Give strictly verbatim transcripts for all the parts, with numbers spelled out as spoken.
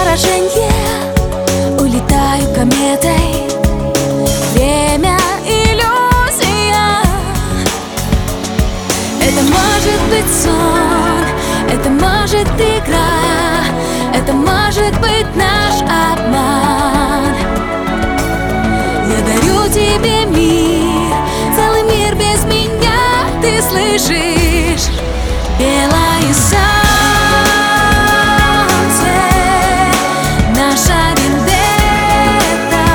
поражение, улетаю кометой. Время — иллюзия. Это может быть сон, это может игра, это может быть наш обман. Я дарю тебе мир, целый мир без меня, ты слышишь? Белое солнце, наша вендетта.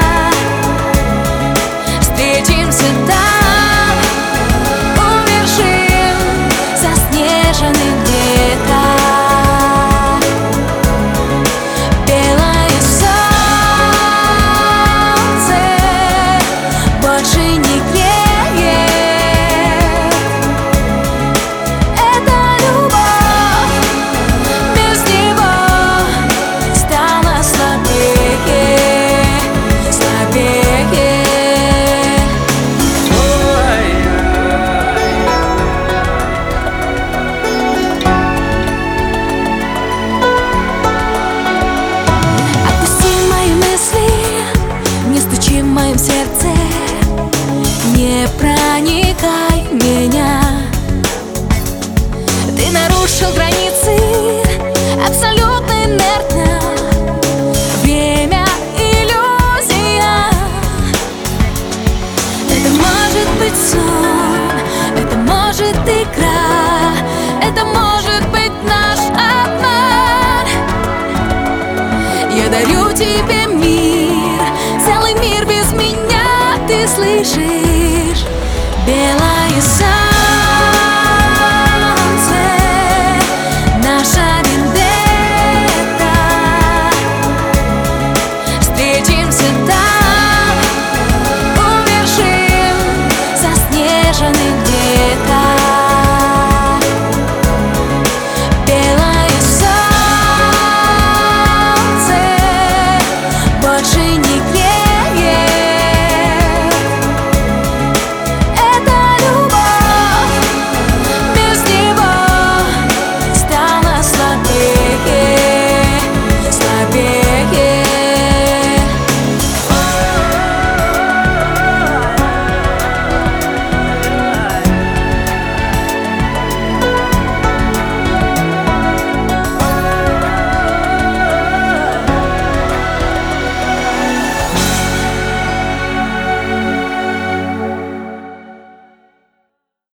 Встретимся там, у вершин, заснеженных где-то. Белое солнце больше не греет. Это любовь, без него стала слабее, слабее. Отпусти мои мысли, не стучи в моем сердце, не проникай в меня. Ты нарушил границы, абсолютно инертно. Время — иллюзия. Это может быть сон, это может игра, это может быть наш обман. Я дарю тебе мир, целый мир без меня, ты слышишь? Белый